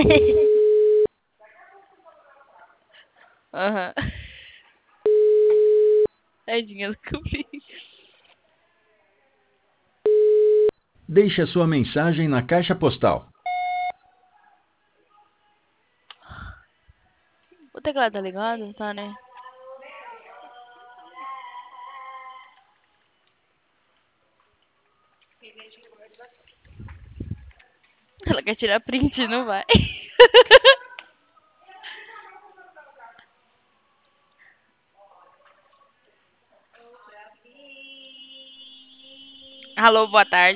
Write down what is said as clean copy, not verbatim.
Aham. Tadinha do cupim. Deixe a sua mensagem na caixa postal. O teclado tá ligado? Tá, né? Ela quer tirar print, não vai. Alô, boa tarde.